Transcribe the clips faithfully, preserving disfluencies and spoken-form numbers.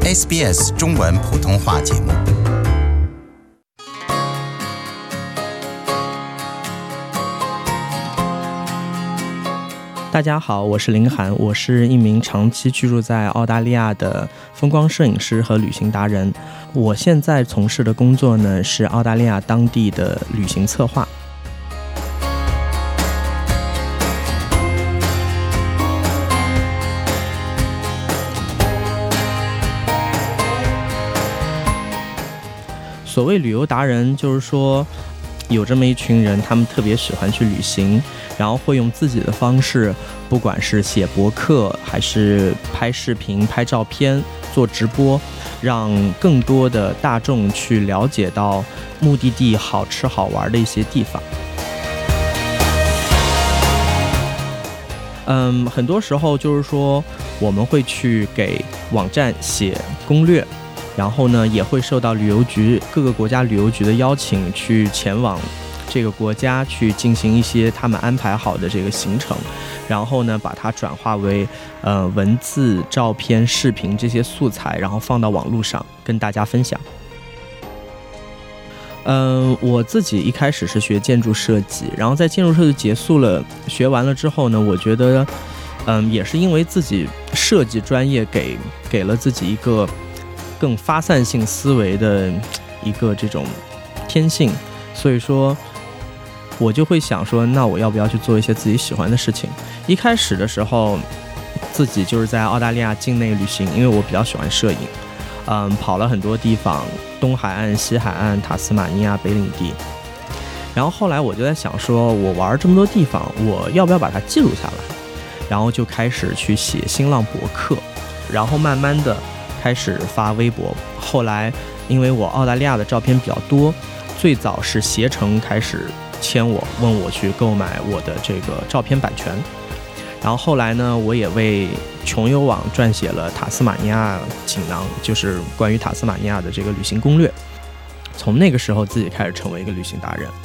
S B S 中文普通话节目。 大家好，我是林涵，我是一名长期居住在澳大利亚的风光摄影师和旅行达人。我现在从事的工作呢，是澳大利亚当地的旅行策划。所谓旅游达人，就是说有这么一群人，他们特别喜欢去旅行，然后会用自己的方式，不管是写博客还是拍视频拍照片做直播，让更多的大众去了解到目的地好吃好玩的一些地方。嗯，很多时候就是说我们会去给网站写攻略，然后呢，也会受到旅游局各个国家旅游局的邀请，去前往这个国家去进行一些他们安排好的这个行程，然后呢，把它转化为呃文字、照片、视频这些素材，然后放到网络上跟大家分享。嗯、呃，我自己一开始是学建筑设计，然后在建筑设计结束了，学完了之后呢，我觉得，嗯，也是因为自己设计专业给给了自己一个更发散性思维的一个这种天性，所以说我就会想说，那我要不要去做一些自己喜欢的事情。一开始的时候自己就是在澳大利亚境内旅行，因为我比较喜欢摄影，嗯，跑了很多地方，东海岸、西海岸、塔斯马尼亚、北领地。然后后来我就在想说，我玩这么多地方，我要不要把它记录下来，然后就开始去写新浪博客，然后慢慢的开始发微博。后来因为我澳大利亚的照片比较多，最早是携程开始签我，问我去购买我的这个照片版权。然后后来呢，我也为穷游网撰写了塔斯马尼亚锦囊，就是关于塔斯马尼亚的这个旅行攻略。从那个时候自己开始成为一个旅行达人。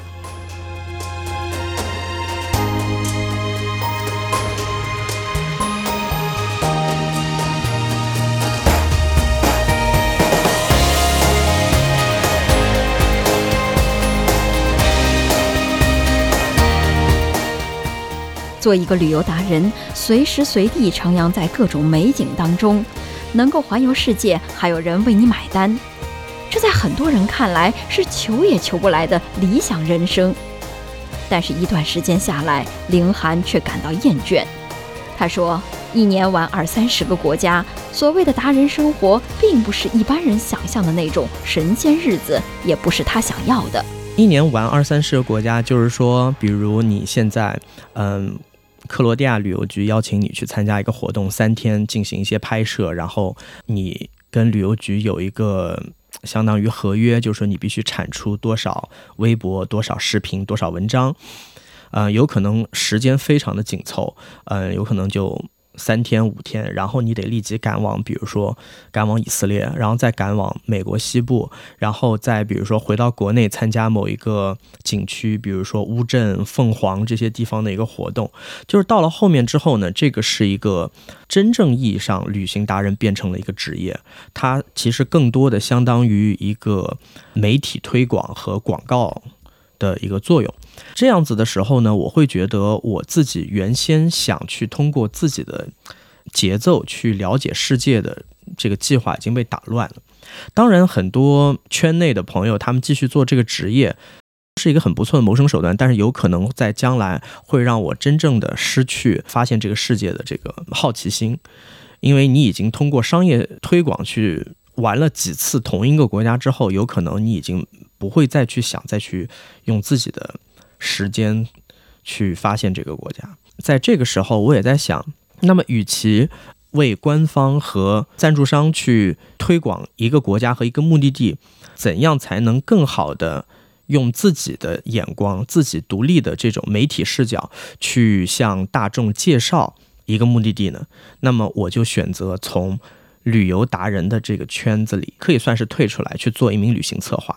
做一个旅游达人，随时随地徜徉在各种美景当中，能够环游世界，还有人为你买单，这在很多人看来是求也求不来的理想人生。但是一段时间下来，凌寒却感到厌倦。他说，一年玩二三十个国家，所谓的达人生活并不是一般人想象的那种神仙日子，也不是他想要的。 一年玩二三十个国家，就是说比如你现在嗯克罗地亚旅游局邀请你去参加一个活动，三天进行一些拍摄，然后你跟旅游局有一个相当于合约，就是说你必须产出多少微博、多少视频、多少文章，呃，有可能时间非常的紧凑，呃，有可能就三天五天，然后你得立即赶往，比如说赶往以色列，然后再赶往美国西部，然后再比如说回到国内参加某一个景区，比如说乌镇、凤凰这些地方的一个活动。就是到了后面之后呢，这个是一个真正意义上旅行达人变成了一个职业，它其实更多的相当于一个媒体推广和广告的一个作用。这样子的时候呢，我会觉得我自己原先想去通过自己的节奏去了解世界的这个计划已经被打乱了。当然很多圈内的朋友他们继续做这个职业是一个很不错的谋生手段，但是有可能在将来会让我真正的失去发现这个世界的这个好奇心，因为你已经通过商业推广去玩了几次同一个国家之后，有可能你已经不会再去想再去用自己的时间去发现这个国家。在这个时候我也在想，那么与其为官方和赞助商去推广一个国家和一个目的地，怎样才能更好的用自己的眼光、自己独立的这种媒体视角去向大众介绍一个目的地呢？那么我就选择从旅游达人的这个圈子里，可以算是退出来去做一名旅行策划。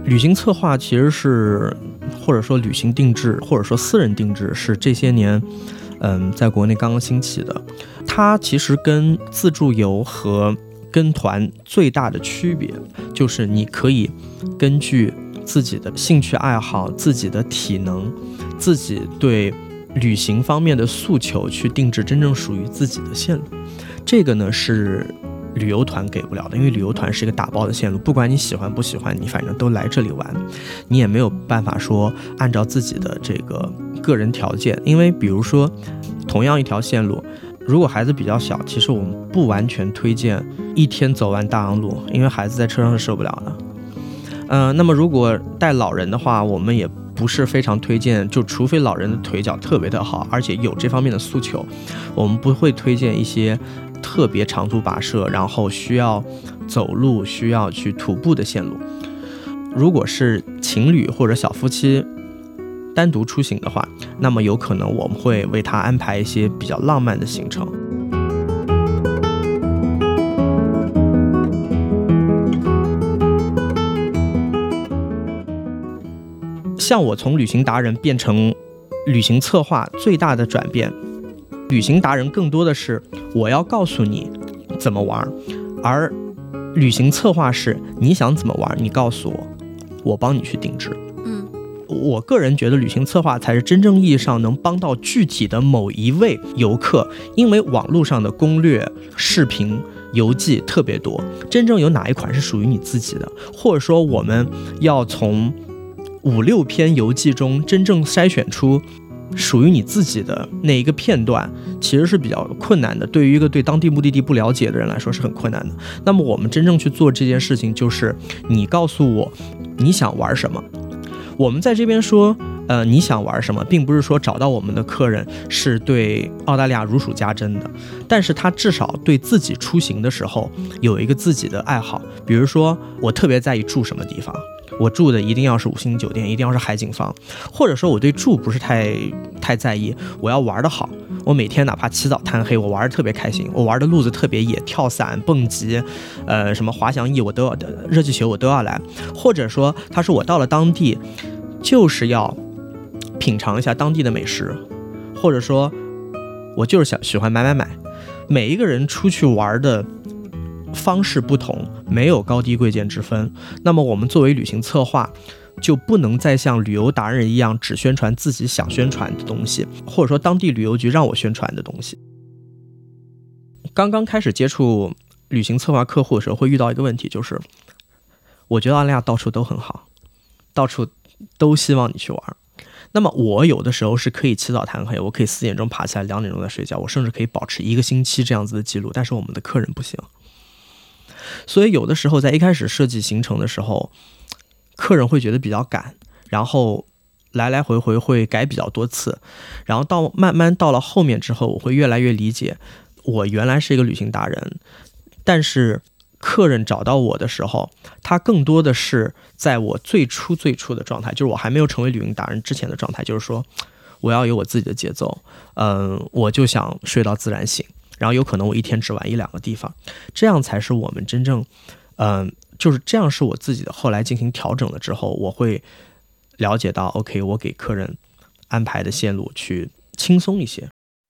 旅行策划其实是，或者说旅行定制，或者说私人定制，是这些年嗯，在国内刚刚兴起的。它其实跟自助游和跟团最大的区别，就是你可以根据自己的兴趣爱好、自己的体能、自己对旅行方面的诉求去定制真正属于自己的线路。这个呢是旅游团给不了的，因为旅游团是一个打包的线路，不管你喜欢不喜欢，你反正都来这里玩，你也没有办法说按照自己的这个个人条件。因为比如说同样一条线路，如果孩子比较小，其实我们不完全推荐一天走完大洋路，因为孩子在车上是受不了的。呃，那么如果带老人的话，我们也不是非常推荐，就除非老人的腿脚特别的好，而且有这方面的诉求，我们不会推荐一些特别长途跋涉，然后需要走路、需要去徒步的线路。如果是情侣或者小夫妻单独出行的话，那么有可能我们会为他安排一些比较浪漫的行程。像我从旅行达人变成旅行策划最大的转变，旅行达人更多的是我要告诉你怎么玩，而旅行策划是你想怎么玩，你告诉我，我帮你去定制。 嗯， 我个人觉得旅行策划才是真正意义上能帮到具体的某一位游客，因为网络上的攻略、视频、游记特别多，真正有哪一款是属于你自己的，或者说我们要从五六篇游记中真正筛选出属于你自己的那一个片段，其实是比较困难的，对于一个对当地目的地不了解的人来说是很困难的。那么我们真正去做这件事情，就是你告诉我你想玩什么。我们在这边说呃，你想玩什么，并不是说找到我们的客人是对澳大利亚如数家珍的，但是他至少对自己出行的时候有一个自己的爱好。比如说我特别在意住什么地方，我住的一定要是五星酒店，一定要是海景房，或者说我对住不是太太在意，我要玩得好，我每天哪怕起早贪黑，我玩得特别开心，我玩的路子特别野，跳伞、蹦极，呃，什么滑翔翼我都要，热气球我都要来。或者说他说我到了当地就是要品尝一下当地的美食，或者说我就是想喜欢买买买。每一个人出去玩的方式不同，没有高低贵贱之分。那么我们作为旅行策划，就不能再像旅游达人一样只宣传自己想宣传的东西，或者说当地旅游局让我宣传的东西。刚刚开始接触旅行策划客户的时候，会遇到一个问题，就是我觉得澳大利亚到处都很好，到处都希望你去玩。那么我有的时候是可以起早贪黑，我可以四点钟爬起来，两点钟在睡觉，我甚至可以保持一个星期这样子的记录，但是我们的客人不行。所以有的时候在一开始设计行程的时候，客人会觉得比较赶，然后来来回回会改比较多次，然后到慢慢到了后面之后，我会越来越理解，我原来是一个旅行达人，但是客人找到我的时候，他更多的是在我最初最初的状态，就是我还没有成为旅行达人之前的状态，就是说我要有我自己的节奏，嗯，我就想睡到自然醒，然后有可能我一天只玩一两个地方，这样才是我们真正嗯，就是这样是我自己的。后来进行调整了之后，我会了解到 OK， 我给客人安排的线路去轻松一些。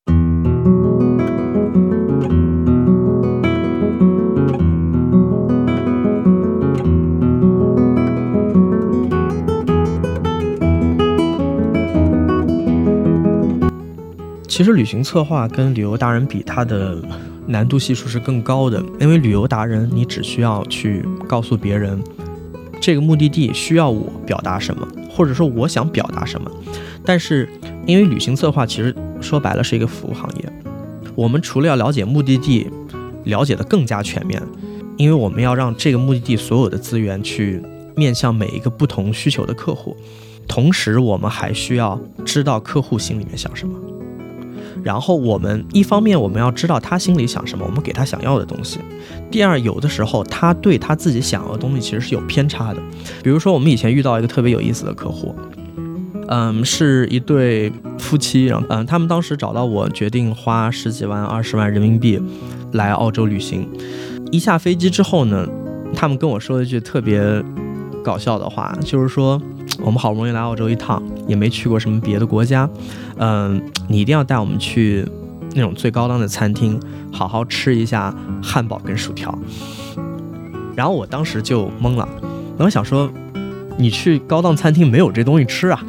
其实旅行策划跟旅游达人比，它的难度系数是更高的，因为旅游达人你只需要去告诉别人这个目的地需要我表达什么，或者说我想表达什么。但是因为旅行策划其实说白了是一个服务行业，我们除了要了解目的地了解的更加全面，因为我们要让这个目的地所有的资源去面向每一个不同需求的客户，同时我们还需要知道客户心里面想什么，然后我们一方面我们要知道他心里想什么，我们给他想要的东西。第二，有的时候他对他自己想要的东西其实是有偏差的。比如说我们以前遇到一个特别有意思的客户，嗯，是一对夫妻，然后嗯，他们当时找到我，决定花十几万、二十万人民币来澳洲旅行。一下飞机之后呢，他们跟我说了一句特别搞笑的话，就是说我们好不容易来澳洲一趟，也没去过什么别的国家，嗯、呃，你一定要带我们去那种最高档的餐厅，好好吃一下汉堡跟薯条。然后我当时就懵了，然后想说，你去高档餐厅没有这东西吃啊？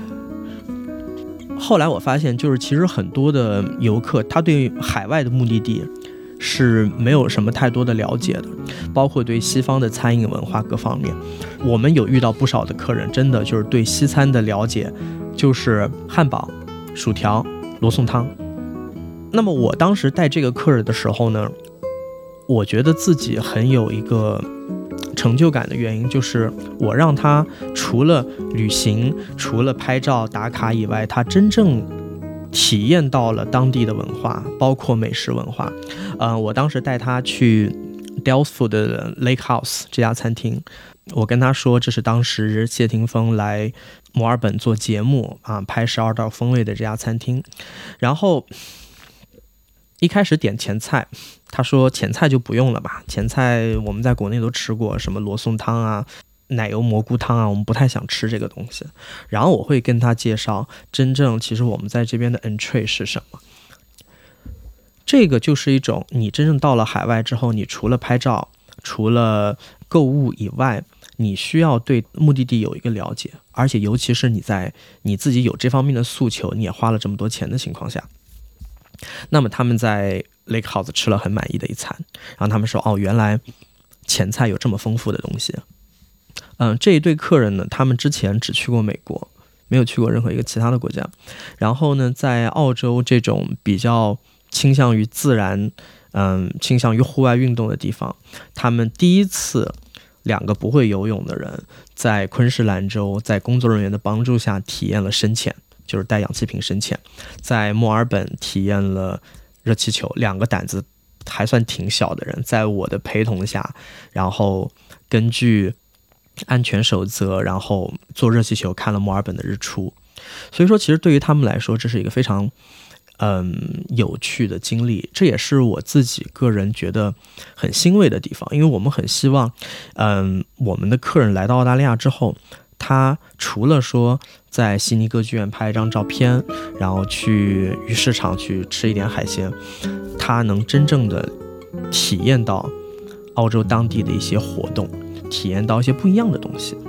后来我发现，就是其实很多的游客，他对海外的目的地是没有什么太多的了解的，包括对西方的餐饮文化各方面。我们有遇到不少的客人，真的就是对西餐的了解就是汉堡、薯条、罗宋汤。那么我当时带这个客人的时候呢，我觉得自己很有一个成就感的原因，就是我让他除了旅行、除了拍照打卡以外，他真正体验到了当地的文化，包括美食文化。呃，我当时带他去 Daylesford 的 Lake House 这家餐厅，我跟他说这是当时谢霆锋来墨尔本做节目啊，拍十二道风味的这家餐厅。然后一开始点前菜，他说前菜就不用了吧，前菜我们在国内都吃过，什么罗宋汤啊、奶油蘑菇汤啊，我们不太想吃这个东西。然后我会跟他介绍真正其实我们在这边的 entree 是什么。这个就是一种你真正到了海外之后，你除了拍照、除了购物以外，你需要对目的地有一个了解，而且尤其是你在你自己有这方面的诉求，你也花了这么多钱的情况下。那么他们在 Lake House 吃了很满意的一餐，然后他们说哦，原来前菜有这么丰富的东西。嗯，这一对客人呢，他们之前只去过美国，没有去过任何一个其他的国家。然后呢，在澳洲这种比较倾向于自然，嗯，倾向于户外运动的地方，他们第一次两个不会游泳的人在昆士兰州，在工作人员的帮助下体验了深潜，就是带氧气瓶深潜。在墨尔本体验了热气球，两个胆子还算挺小的人，在我的陪同下，然后根据安全守则，然后坐热气球看了墨尔本的日出。所以说其实对于他们来说，这是一个非常嗯有趣的经历，这也是我自己个人觉得很欣慰的地方。因为我们很希望嗯我们的客人来到澳大利亚之后，他除了说在悉尼歌剧院拍一张照片，然后去鱼市场去吃一点海鲜，他能真正的体验到澳洲当地的一些活动，体验到一些不一样的东西。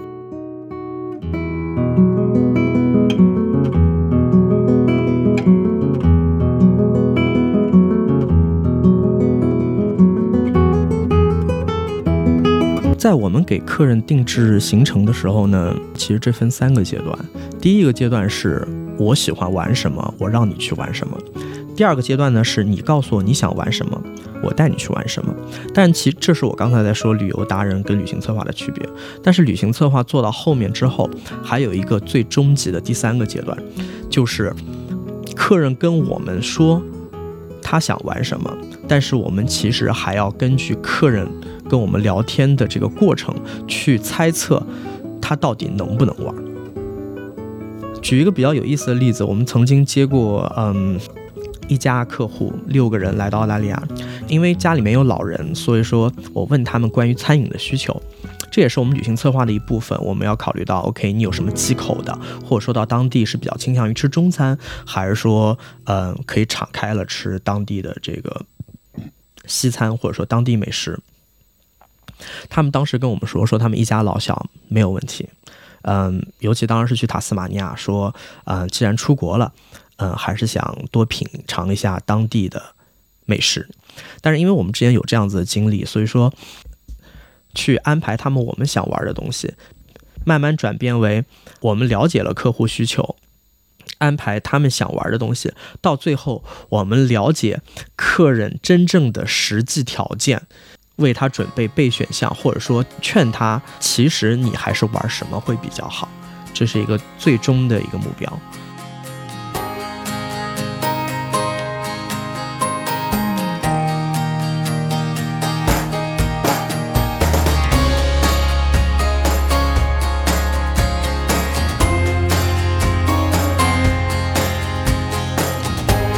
在我们给客人定制行程的时候呢，其实这分三个阶段。第一个阶段是我喜欢玩什么，我让你去玩什么。第二个阶段呢，是你告诉我你想玩什么，我带你去玩什么。但其实这是我刚才在说旅游达人跟旅行策划的区别。但是旅行策划做到后面之后，还有一个最终极的第三个阶段，就是客人跟我们说他想玩什么，但是我们其实还要根据客人跟我们聊天的这个过程去猜测他到底能不能玩。举一个比较有意思的例子，我们曾经接过嗯一家客户，六个人来到澳大利亚，因为家里面有老人，所以说我问他们关于餐饮的需求，这也是我们旅行策划的一部分。我们要考虑到 OK 你有什么忌口的，或者说到当地是比较倾向于吃中餐，还是说呃可以敞开了吃当地的这个西餐，或者说当地美食。他们当时跟我们说说他们一家老小没有问题，嗯，尤其当然是去塔斯马尼亚，说嗯既然出国了，嗯还是想多品尝一下当地的美食。但是因为我们之前有这样子的经历，所以说去安排他们我们想玩的东西，慢慢转变为我们了解了客户需求，安排他们想玩的东西，到最后我们了解客人真正的实际条件，为他准备备选项，或者说劝他其实你还是玩什么会比较好，这是一个最终的一个目标。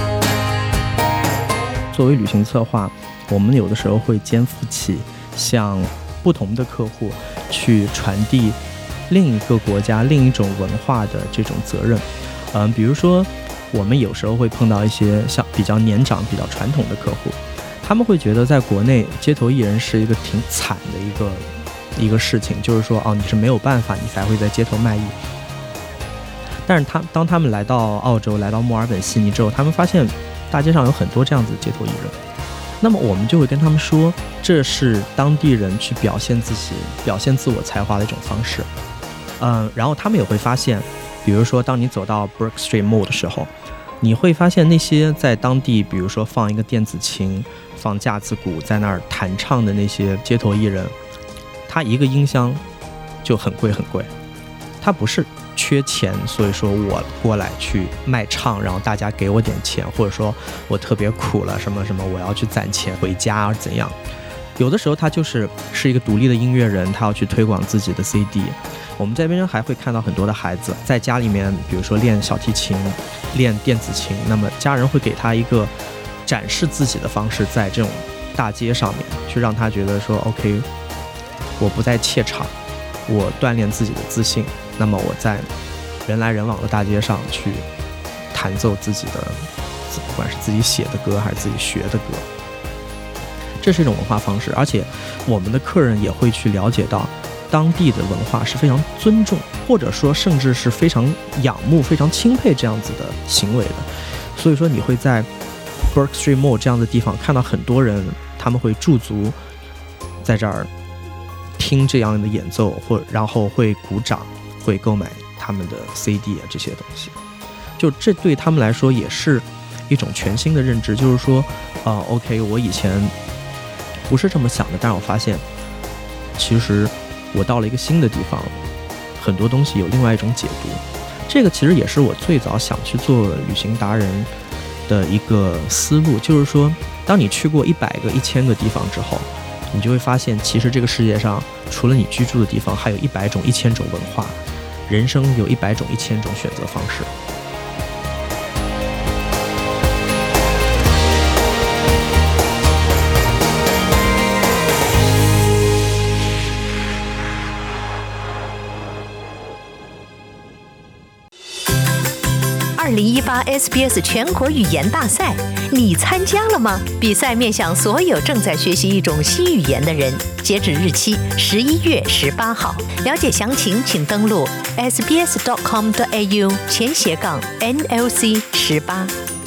作为旅行策划，我们有的时候会肩负起像不同的客户去传递另一个国家另一种文化的这种责任。嗯，比如说我们有时候会碰到一些像比较年长比较传统的客户，他们会觉得在国内街头艺人是一个挺惨的一个一个事情，就是说哦，你是没有办法你才会在街头卖艺。但是他当他们来到澳洲来到墨尔本悉尼之后，他们发现大街上有很多这样子的街头艺人，那么我们就会跟他们说，这是当地人去表现自己表现自我才华的一种方式。嗯，然后他们也会发现，比如说当你走到 Bourke Street Mall 的时候，你会发现那些在当地比如说放一个电子琴放架子鼓在那儿弹唱的那些街头艺人，他一个音箱就很贵很贵，他不是缺钱所以说我过来去卖唱然后大家给我点钱，或者说我特别苦了什么什么我要去攒钱回家而怎样。有的时候他就是是一个独立的音乐人，他要去推广自己的 C D。 我们这边还会看到很多的孩子在家里面比如说练小提琴练电子琴，那么家人会给他一个展示自己的方式，在这种大街上面去让他觉得说 OK 我不再怯场，我锻炼自己的自信，那么我在人来人往的大街上去弹奏自己的不管是自己写的歌还是自己学的歌，这是一种文化方式。而且我们的客人也会去了解到当地的文化是非常尊重，或者说甚至是非常仰慕非常钦佩这样子的行为的。所以说你会在 Bourke Street Mall 这样的地方看到很多人他们会驻足在这儿听这样的演奏，或然后会鼓掌会购买他们的 C D 啊这些东西。就这对他们来说也是一种全新的认知，就是说啊、呃、OK 我以前不是这么想的，但是我发现其实我到了一个新的地方，很多东西有另外一种解读。这个其实也是我最早想去做旅行达人的一个思路，就是说当你去过一百个一千个地方之后，你就会发现其实这个世界上除了你居住的地方还有一百种一千种文化，人生有一百种一千种选择方式。 二零一八 S B S 全国语言大赛，你参加了吗？比赛面向所有正在学习一种新语言的人，截止日期十一月十八号。了解详情，请登录 s b s dot com dot a u 前斜杠 N L C 十八。